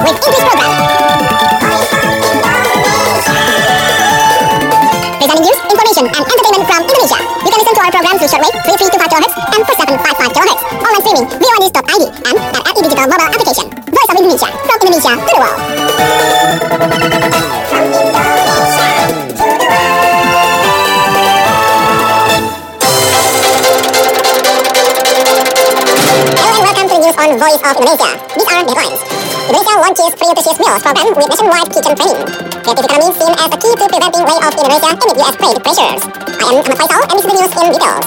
with English program. Presenting news, information, and entertainment from Indonesia. You can listen to our program through shortwave 3325 kHz and 4755 kHz. Online streaming via news.id and at RE Digital mobile application. Voice of Indonesia, from Indonesia to the world. On Voice of Indonesia. These are the headlines. Indonesia launches free nutritious meals program with nationwide kitchen training. Creative economy seen as a key to preventing layoff in Indonesia amid US trade pressures. I am Ahmad Faisal and this is the news in details.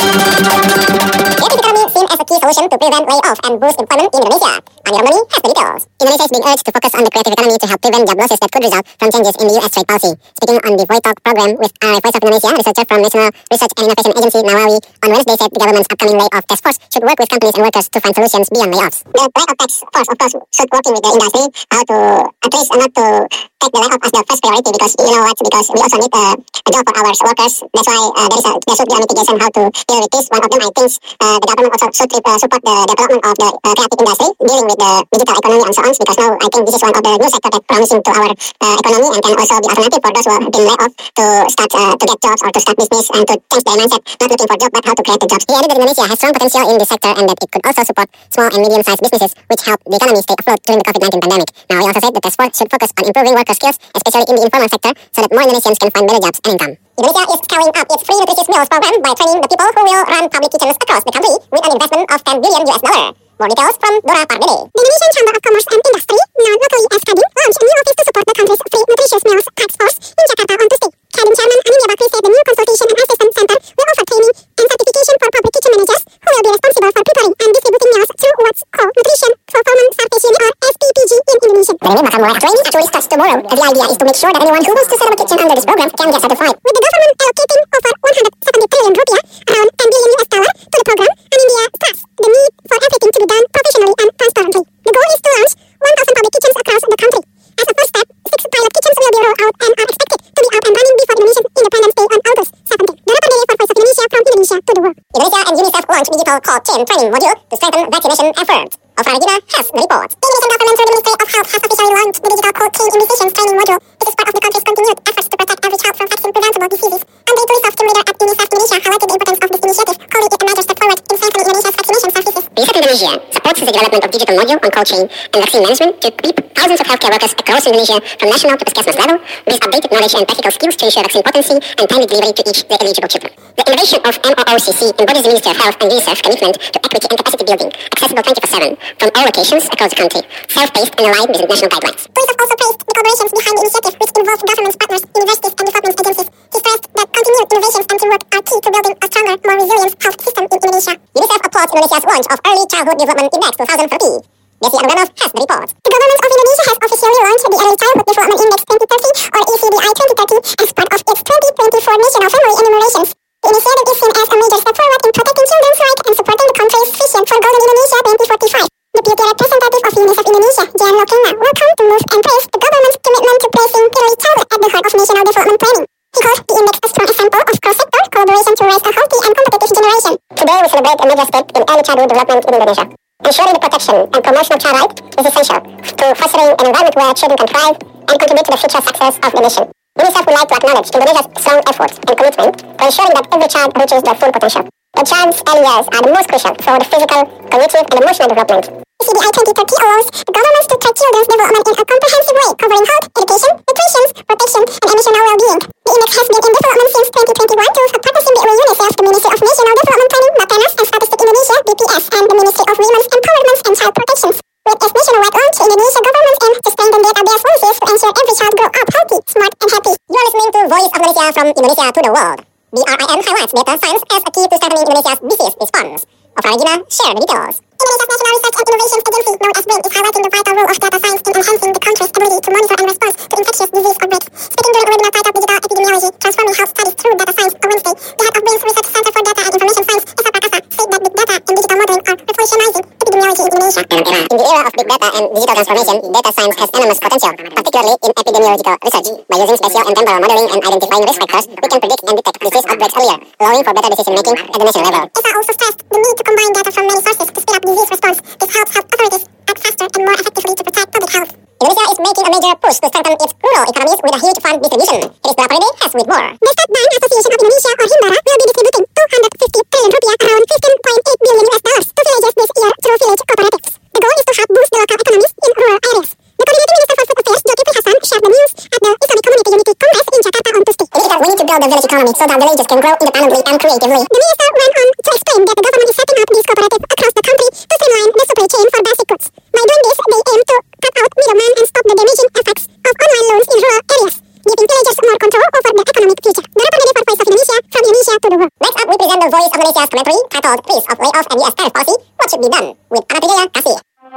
Creative economy seen as a key solution to prevent layoff and boost employment in Indonesia. Amir Ramoni has the details. Indonesia is being urged to focus on the creative economy to help prevent job losses that could result from changes in the US trade policy. Speaking on the Voice Talk program with Voice of Indonesia, researcher from National Research and Innovation Agency Nawawi on Wednesday said the government's upcoming layoff task force should work with companies and workers to find solutions beyond layoffs. The layoff task force, of course, should working with the industry how to at least not to take the layoff as the first priority because you know what, because we also need a job for our workers. That's why there should be a mitigation how to deal with this. One of them, I think, the government also should support the development of the creative industry, dealing with the digital economy and so on. Because now I think this is one of the new sector that promising to our economy and can also be alternative for those who have been laid off to start to get jobs or to start business and to change their mindset, not looking for jobs but how to create the jobs. He added that Indonesia has strong potential in this sector and that it could also support small and medium-sized businesses, which help the economy stay afloat during the COVID-19 pandemic. Now, he also said that the task force should focus on improving worker skills, especially in the informal sector, so that more Indonesians can find better jobs and income. Indonesia is scaling up its free nutritious meals program by training the people who will run public kitchens across the country with an investment of $10 billion. More details from Dora Pardede. The Indonesian Chamber of Commerce and Industry, known locally as Kadin, launched a new office to support the country's free nutritious meals task force in Jakarta on Tuesday. Kadin Chairman Anindya Bakri said the new consultation and assistance center will offer training and certification for public kitchen managers who will be responsible for preparing and distributing meals through what's called Nutrition Fulfillment Service Unit or SPPG in Indonesian. Training bakal mulai actually starts tomorrow. The idea is to make sure that anyone who wants to set up a kitchen under this program can get certified. With the government allocating over 170 trillion rupiah, around $10 billion to the program, Anindya stressed the need for everything to be done professionally and transparently. The goal is to launch 1,000 public kitchens across the country. As a first step, 6 pilot kitchens will be rolled out and are expected to be up and running before Indonesia's Independence Day on August 17th. Dora Pardede for Voice of Indonesia from Indonesia to the world. Indonesia and UNICEF launched digital cold chain training module to strengthen vaccination efforts. Ofra Regina has the report. The Indonesian government through the Ministry of Health has officially launched the digital cold chain immunizations training module. This is part of the country's continued efforts to protect every child from vaccine-preventable diseases. Andre Tulisov, team leader at UNICEF Indonesia, highlighted the importance of this initiative, calling it a major step forward in strengthening Indonesia's vaccination services. UNICEF Indonesia supports the development of digital module on cold chain and vaccine management to equip thousands of healthcare workers across Indonesia from national to Puskesmas level with updated knowledge and practical skills to ensure vaccine potency and timely delivery to each the eligible children. The innovation of MOOCC embodies the Ministry of Health and UNICEF commitment to equity and capacity building, accessible 24/7 from all locations across the country, self-paced and aligned with national guidelines. UNICEF also praised the collaborations behind the initiative, which involve governments, partners, universities and development agencies. He stressed that continued innovations and teamwork are key to building a stronger, more resilient health system in Indonesia. UNICEF applauds Indonesia's launch of Early Childhood Development Index 2030. Desi Anuganov has the report. The government of Indonesia has officially launched the Early Childhood Development Index 2030 or ECDI 2030 as part of its 2024 National Family Enumerations. The initiative is seen as a major step forward in protecting children's rights and supporting the country's vision for Golden Indonesia 2045. Deputy Representative of UNICEF Indonesia, Jan Lokena, welcomed the move and praised the government's commitment to placing early childhood at the heart of national development planning. He called the index a strong example of cross-sector collaboration to raise a healthy and competitive generation. Today we celebrate a major step in early childhood development in Indonesia. Ensuring the protection and promotion of child rights is essential to fostering an environment where children can thrive and contribute to the future success of the nation. UNICEF would like to acknowledge Indonesia's strong efforts and commitment to ensuring that every child reaches their full potential. The child's early years are the most crucial for the physical, cognitive and emotional development. ECDI 2030 allows the governments to track children's development in a comprehensive way, covering health, education, nutrition, protection and emotional well-being. The index has been in development since 2021 through a partnership between UNICEF, the Ministry of National Development Planning, Bappenas, and Statistic Indonesia, BPS, and the Ministry of Women's Empowerment and Child Protection. With its nationwide launch, Indonesia government aims to strengthen database policies to ensure every child grow up healthy, smart and happy. You are listening to Voice of Indonesia from Indonesia to the world. BRIN highlights data science as a key to strengthening Indonesia's disease response. Ofra Regina share the details. Indonesia's National Research and Innovation Agency, known as BRIN, is highlighting the vital role of data science in enhancing the country's ability to monitor and respond to infectious disease outbreaks. Speaking during a webinar titled Digital Epidemiology, Transforming Health Studies Through Data Science on Wednesday, the head of BRIN's Research Center for Data and Information Science, Esa Prakasa, said that big data and digital modeling are revolutionizing epidemiology in Indonesia. In the era of big data and digital transformation, data science has enormous potential, particularly in epidemiological research. By using spatial and temporal modeling and identifying risk factors, we can predict and detect disease outbreaks earlier, allowing for better decision-making at the national level. Esa also stressed the need to combine data from many sources to speed up disease response. This helps health authorities act faster and more effectively to protect public health. their push to strengthen its rural economies with a huge fund distribution. It is cooperated as with more. The State Bank Association of Indonesia, or Himbara, will be distributing 250 trillion rupiah, around $15.8 billion US dollars, to villages this year through village cooperatives. The goal is to help boost the local economies in rural areas. The Coordinating Minister for Food Affairs, Zulkifli Hasan, shared the news at the Islamic Community Unity Congress in Jakarta on Tuesday. We need to build the village economy so that villages can grow independently and creatively. The minister went on to explain that the government is setting up these cooperatives across the country to streamline the supply chain for basic goods. By doing this, they aim to cut out middlemen and stop the damaging effects of online loans in rural areas, giving villagers more control over their economic future. The representative for Voice of Indonesia, from Indonesia to the world. Next up, we present the Voice of Indonesia's commentary titled Risk of Layoff and US Tariff Policy, What Should Be Done, with Anatijaya Kasih.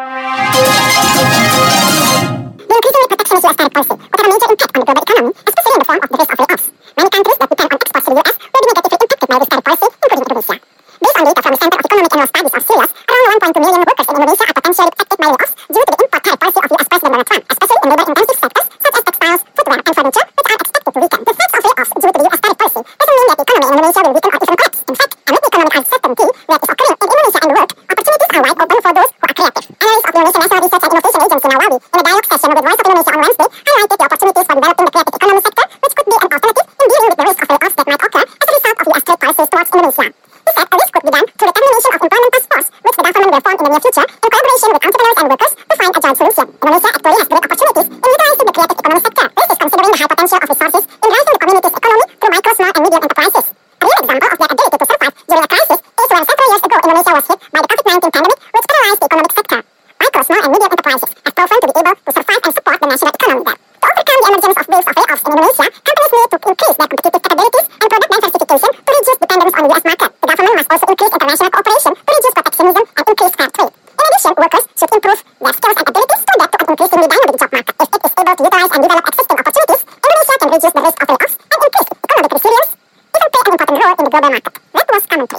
The increasingly protectionist US tariff policy will have a major impact on the global economy, especially in the form of the risk of layoffs. Many countries that depend on exports to the US will be negatively impacted by this tariff policy, including Indonesia. Based on data from the Center of Economic Annual Studies of CELAS, around 1.2 million workers in Indonesia are potentially affected by layoffs due to the import tariff policy of US President Donald Trump, especially in labor-intensive sectors such as textiles, footwear, and furniture, which are expected to weaken. The threats of layoffs due to the US tariff policy doesn't mean that the economy in Indonesia will weaken or even collapse. In fact, amid the economic uncertainty that is occurring in Indonesia and the world, opportunities are wide open for those who are creative. Analysts of the Indonesian National Research and Innovation Agency, Nawawi, in a dialogue session with Voice of Indonesia on Wednesday, highlighted the opportunities for developing the creative economy sector, which could be an alternative in dealing with the risk of layoffs that might occur as a result of US trade policies towards Indonesia. He said a risk could be done through the termination of employment task force, which the government will form in the near future, in collaboration with entrepreneurs and workers to find a joint solution. Indonesia actually has great opportunities in utilizing the creative economy sector. This is considering the high potential of resources in driving the community's economy through micro, small, and medium enterprises. A real example of their ability to survive during a crisis is when several years ago Indonesia was hit by the COVID-19 pandemic, which paralyzed the economic sector. Micro, small, and medium enterprises have proven to be able to survive and support the national economy there. To overcome the emergence of waves of layoffs in Indonesia, companies need to increase their competitive capabilities and product diversification to reduce dependence on the US market. The government must also increase international cooperation to reduce protectionism and increase fair trade. In addition, workers should improve their skills and abilities to adapt to an increasingly dynamic job market. If it is able to utilize and develop existing opportunities, Indonesia can reduce the risk of layoffs and increase its economic resilience, even play an important role in the global market. That was commentary.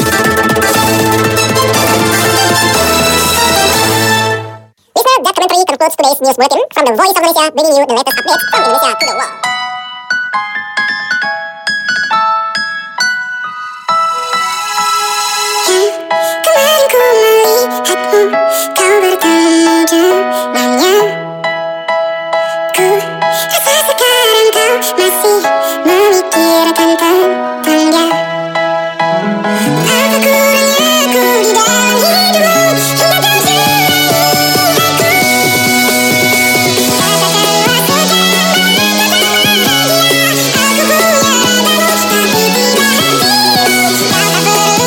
Listener, that commentary concludes today's news bulletin from the Voice of Indonesia, bringing you the latest updates from Indonesia to the world. Kemarin ku melihatmu, kau bertemu dengannya. Ku rasa sekarang kau masih memikirkan tentang dia. Apa kurangnya aku di dalam hidupmu hingga kau selalu aku. Katakanlah sekarang aku punya dirimu, tapi tidak hatimu. Tak perlu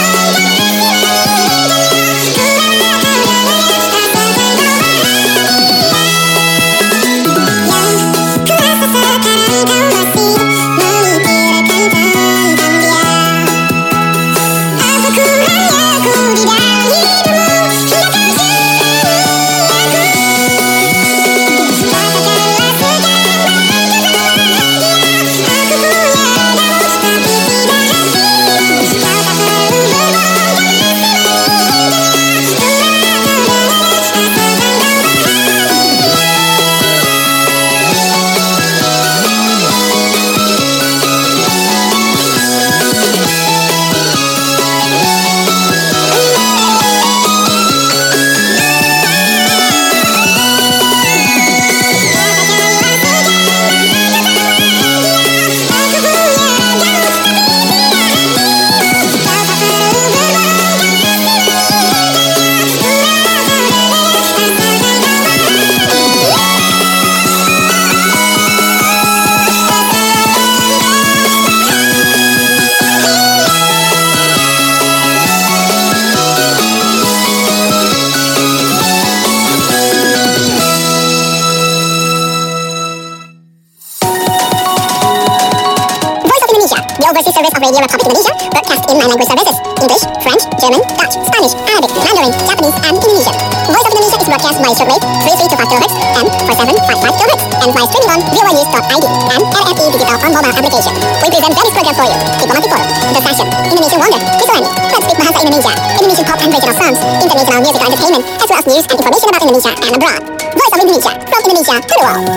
Overseas service of Radio Republic Indonesia, broadcast in 9 language services: English, French, German, Dutch, Spanish, Arabic, Mandarin, Japanese, and Indonesian. Voice of Indonesia is broadcast by shortwave 3325 kHz and 4755 kHz, and via streaming on voanews.id and RFE Digital on mobile application. We present various programs for you: Diplomatic Forum, The Session, Indonesian Wonder, Kisalani, Let's Speak Bahasa Indonesia, Indonesian pop and regional songs, international music and entertainment, as well as news and information about Indonesia and abroad. Voice of Indonesia, from Indonesia to the world.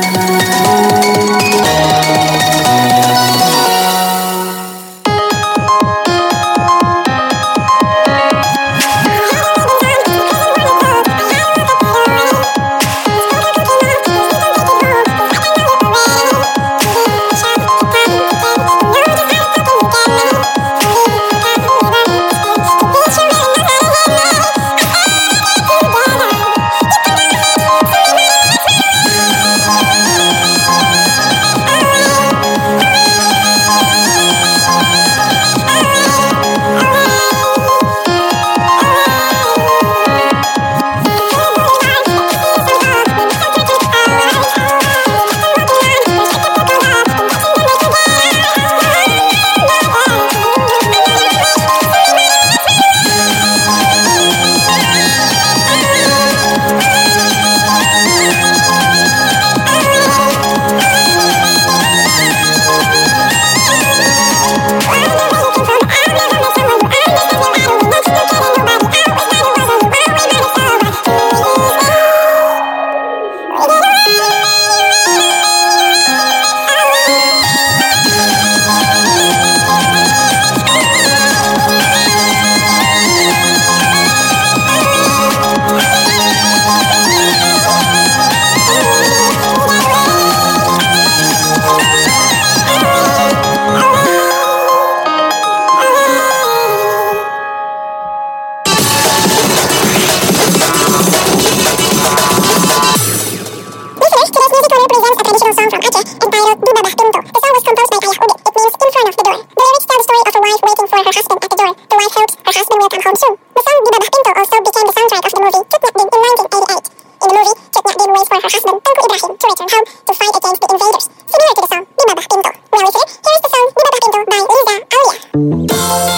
husband will come home soon. The song Di Babah Pintu also became the soundtrack of the movie Cut Nyak Dien in 1988. In the movie, Cut Nyak Dien waits for her husband, Tengku Ibrahim, to return home to fight against the invaders, similar to the song Di Babah Pintu. Well, listener, here is the song Di Babah Pintu by Liza Aulia.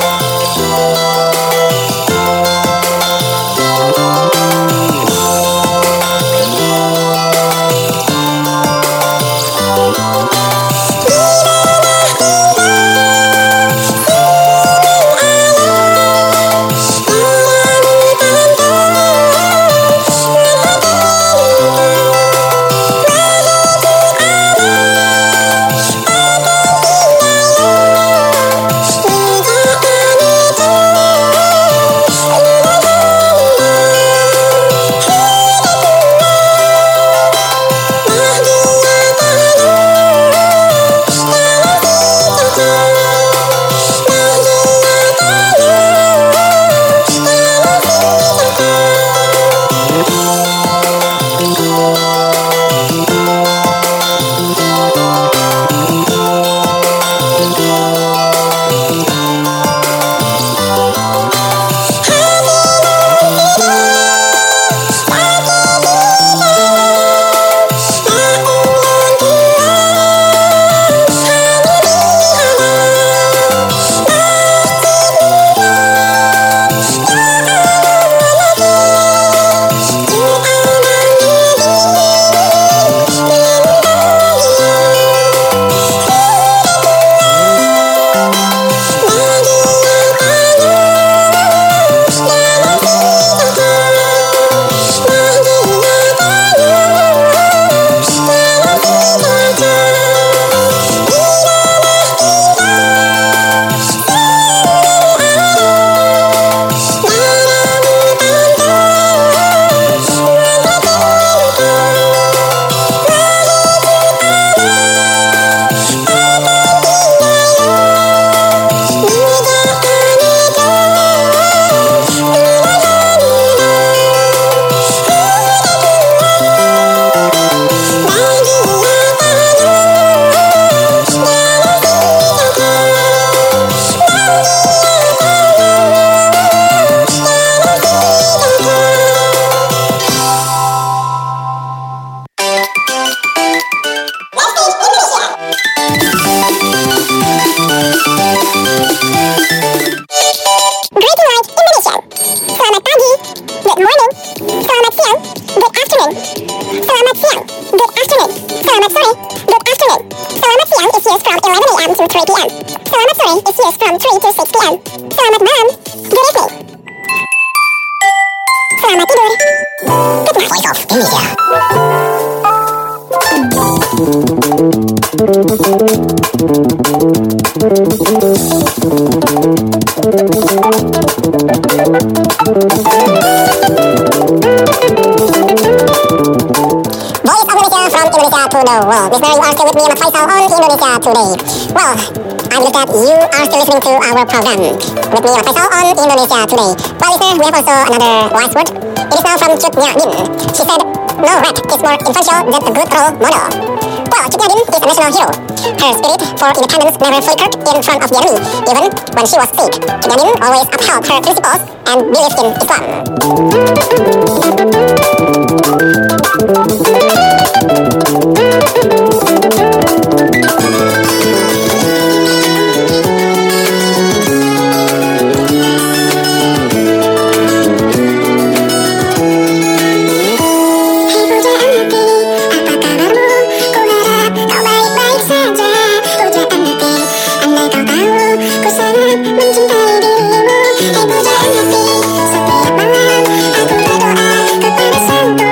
Program. With me, Faisal, on Indonesia Today. Well, listener, we have also another wise word. It is now from Cut Nyak Dien. She said, no rat is more influential than a good role model. Well, Cut Nyak Dien is a national hero. Her spirit for independence never flickered in front of the enemy, even when she was sick. Cut Nyak Dien always upheld her principles and believed in Islam. Mencintai dirimu, setiap malam aku berdoa kepada Sang Tuhan.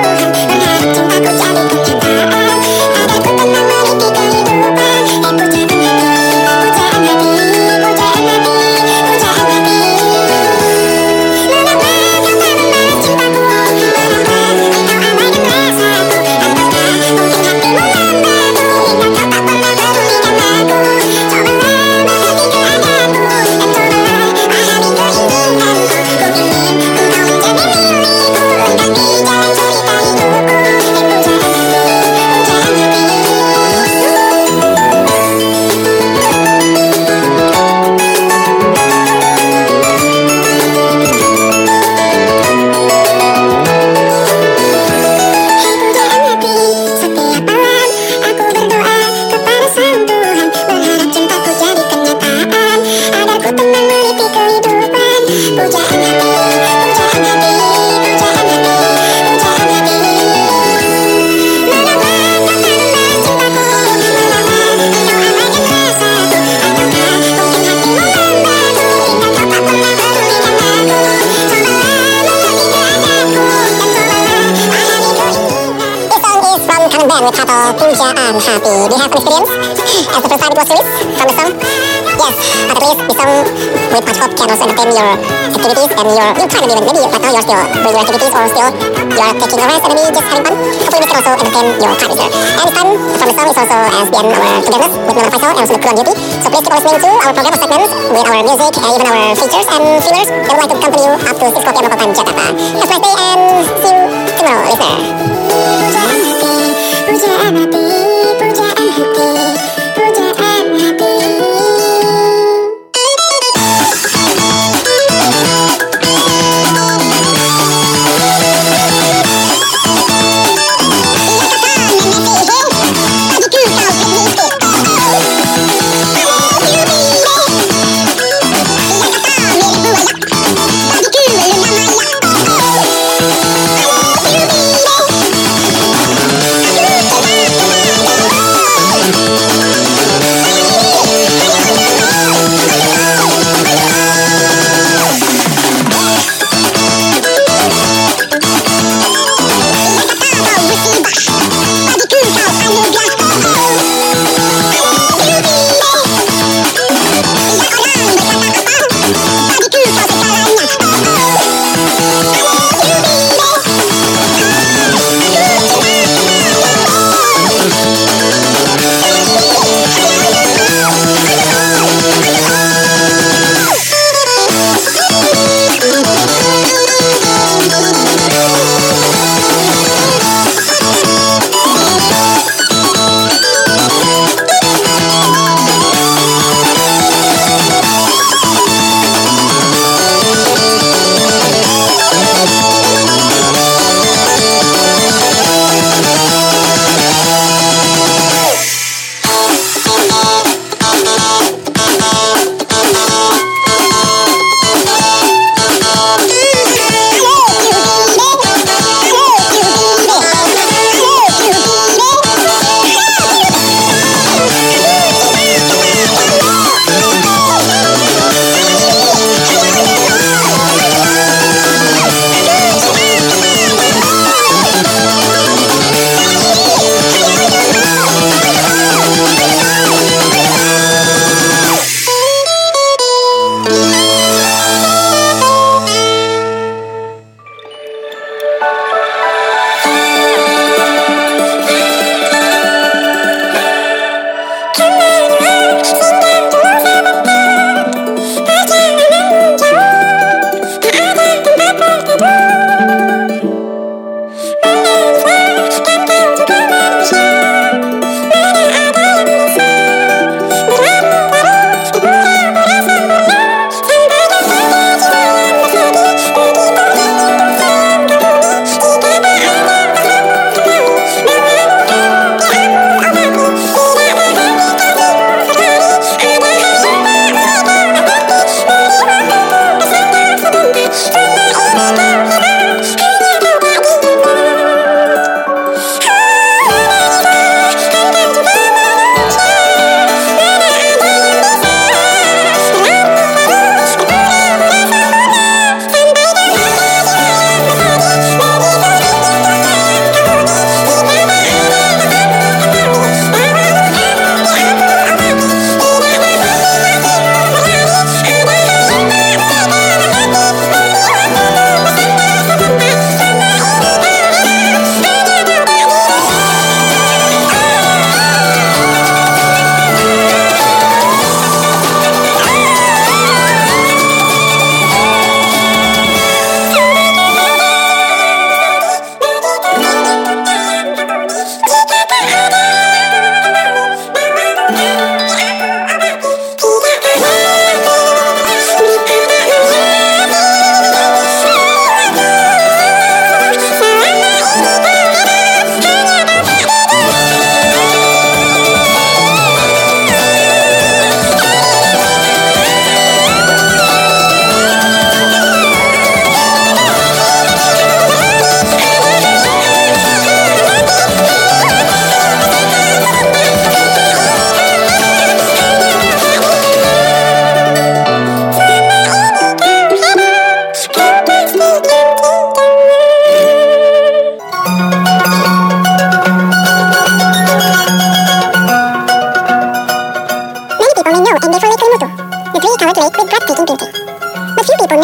Band with title Pujaan Hati. Do you have an experience as the first time it was released from the song? Yes, but at least the song with much hope can also entertain your activities and your time even. Maybe right now you're still doing your activities or still you're taking a rest and maybe just having fun. Hopefully this can also entertain your time listener. And this time from the song is also as the end our togetherness with Nona Faisal and also the crew on duty. So please keep on listening to our program or segments with our music and even our features and thrillers that would like to accompany you up to 6 o'clock local time Jakarta. Have a nice day and see you tomorrow, listener. Pujaan hati, pujaan hati, pujaan hati.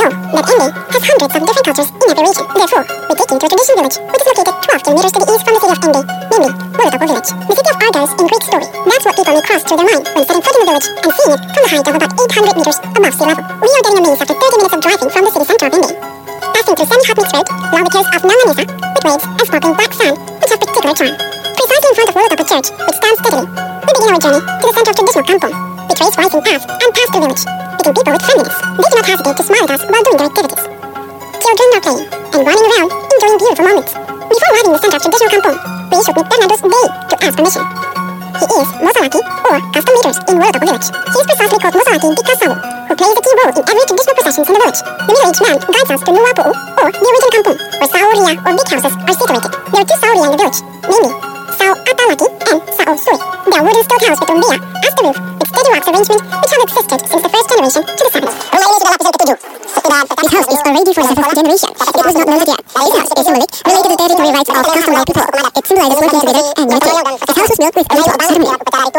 know that India has hundreds of different cultures in every region. Therefore, we take you to a traditional village which is located 12 kilometers to the east from the city of India, namely Molotovo village. The city of Argyles in Greek story. That's what people may cross through their mind when setting foot in the village and seeing it from the height of about 800 meters above sea level. We are getting amazed after 30 minutes of driving from the city center of India. Passing through semi-hot mixed road, along the piers of Nanga Mesa, with waves and sparkling black sand, which have particular charm. Precisely in front of Molotovo church, which stands steadily, we begin our journey to the center of traditional kampong. We trace rising paths and pass through village, meeting people with friendliness. They do not hesitate to smile at us while doing their activities. Children are playing and running around, enjoying beautiful moments. Before arriving in the center of traditional kampong, we should meet Bernardo's Day to ask permission. He is Mosalaki, or custom leaders in Molotovo village. He is precisely called Mosalaki because Sawu, who plays a key role in every traditional processions in the village. The middle-aged man guides us to Nuapu'u, or the origin kampong, where Sauria or big houses are situated. There are two Sauria in the village, namely Sau Atalaki and Sau Suri. They are wooden stone houses with umbia as the roof, with steady rocks arrangement which have existed since the first generation to the seventh. This house is already for the seventh generation. It was not noted yet. This house is symbolic, related to territory rights of custom-like people. It symbolizes working together and unity. This house was built with ritual ceremony.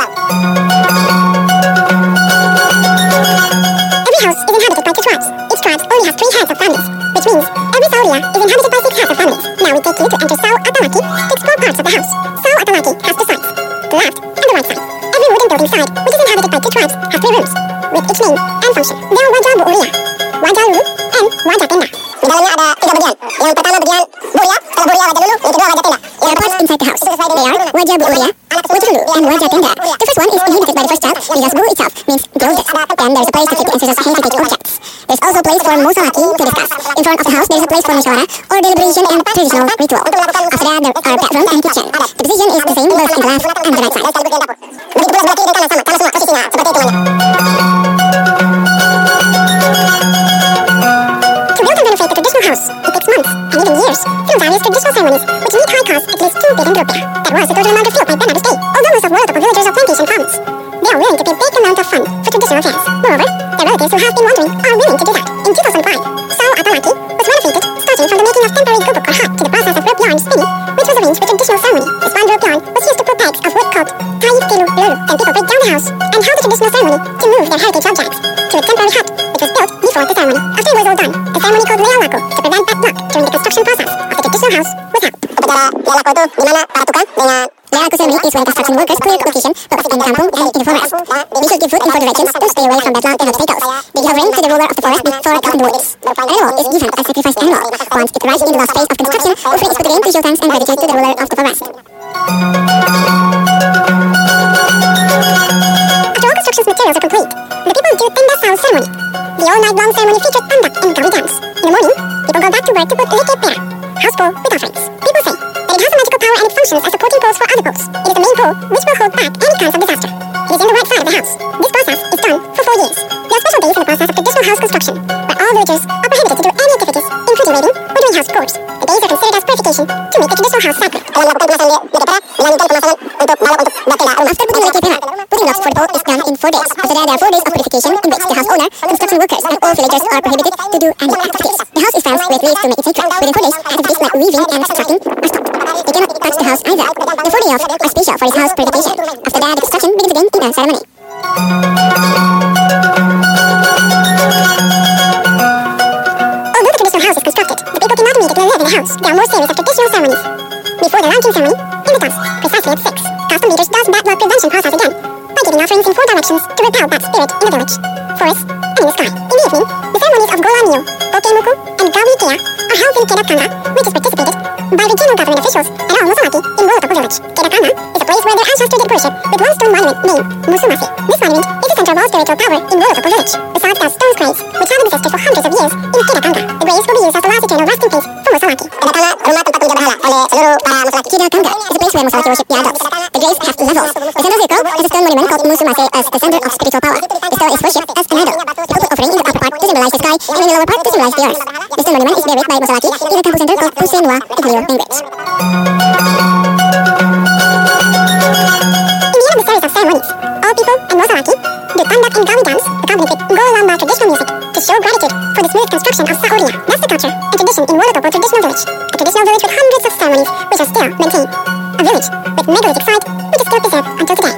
Every house is inhabited by two tribes. Each tribe only has 3 heads of families, which means every Sauria is inhabited by 6 heads of families. Now we take you to enter Sau Atalaki to explore parts of the house. Sau Atalaki has 2 sides, the left and the right side. Every wooden building side, which is inhabited by 2 tribes, has 3 rooms, with each name and function. There are Wajah Bu'uria, Wajah Lulu, and Wajah Tenda. Di dalamnya ada 3 bagian. Yang pertama bagian Buria, kalau Buria Wajah Lulu, yang kedua Wajah Tenda. There are parts inside the house. They are Wajah Bu'uria, Wajah Lulu, and Wajah Tenda. The first one is inhabited by the first child, because Bu itself means the oldest. Then there is a place to keep the ancestors' handy-taking objects. There's also a place for Mosalaki to discuss. In front of the house, there is a place for Mashwara, or deliberation and traditional ritual. After that, there are bedroom and kitchen. The position is the same both in the left and the right side. To build and renovate the traditional house, it takes months and even years through various traditional ceremonies, which need high cost at least 2 billion rupiah. That was the total amount of fuel by Bernardo's Day. Although most of Molotovo villagers are plantation farmers, they are willing to pay big amount of fund for traditional affairs. Moreover, their relatives who have been wandering are willing to do that. In 2005, Sau Atalaki was renovated, starting from the making of temporary gubuk or hut to the process of rope yarn spinning, which was arranged with traditional ceremony. This one rope yarn was used to pull pegs of wood called Taif Tilu Lulu. Then people break down the house and held the traditional ceremony to move their heritage objects to a temporary hut, which was built before the ceremony. After it was all done, a ceremony called Lealako to prevent bad luck during the construction process of the traditional house was held. Lealako itu di mana para tukang dengan Lealako ceremony is when construction workers clear location both in the kampung and in the forest. We should give food in 4 directions to stay away from bad luck and obstacles. They give rain to the ruler of the forest before cutting the woods. An animal is given as sacrificed animal. Once it arrives in the last phase of construction, offering is put again to show thanks and gratitude to the ruler of the forest. After all construction's materials are complete, the people do Tenda Sau ceremony. The all-night-long ceremony featured tandak and gawi dance. In the morning, people go back to work to put Leke Pera, house pole with offerings. People say that it has a magical power and it functions as supporting poles for other poles. It is the main pole which will hold back any kinds of disaster. It is in the right side of the house. This process is done for 4 years. There are special days in the process of traditional house construction, where all villagers are prohibited to do any activities, including raiding or doing house chores. The days are considered as purification to make the traditional house sacred. After putting Leke Pera, putting locks for the pole is done in 4 days. After that, there are 4 days of purification in which the house owner, construction workers, and all villagers are prohibited to do any activities. The house is fenced with leaves to make it sacred. Within 4 days, activities like weaving and subtracting are stopped. They cannot touch the house either. The 4 days off are special for this house purification. After that, the construction begins again in a ceremony. Although the traditional house is constructed, the people cannot immediately live in the house. There are more series of traditional ceremonies. Before the launching ceremony, in the dusk, precisely at 6, custom leaders does bad luck prevention process again by giving offerings in 4 directions to repel bad spirit in the village, forest, and in the sky. In the evening, the ceremonies of Golanio, Pokemuku, and Gawi Kea are held in Kerakana, which is participated by regional government officials and all Mosalaki in Molotovo village. Kerakana is a place where their ancestors did worship with one stone monument named Musumasi. This monument is the center of all spiritual power in Molotovo village. Besides, there are stone graves which have existed for hundreds of years in Kerakanga. The graves will be used as the last eternal resting place for Mosalaki. Kerakana, rumah tempat puja berhala oleh seluruh para Mosalaki. Kerakanga is a place where Mosalaki worship the idols. The graves have levels. The center circle has a stone monument called Musumasi as the center of spiritual power. The stone is worshipped as an idol. People put offering in the upper part to symbolize the sky and in the lower part to symbolize the earth. The stone monument is buried by Mosalaki in a temple center called Pusenua in Kaleo language. In the end of the series of ceremonies, all people and Mosalaki do tandak and gawi dance accompanied with Golamba traditional music to show gratitude for the smooth construction of Sauria. That's the culture and tradition in Molotovo traditional village. A traditional village with hundreds of ceremonies which are still maintained. A village with megalithic site which is still preserved until today.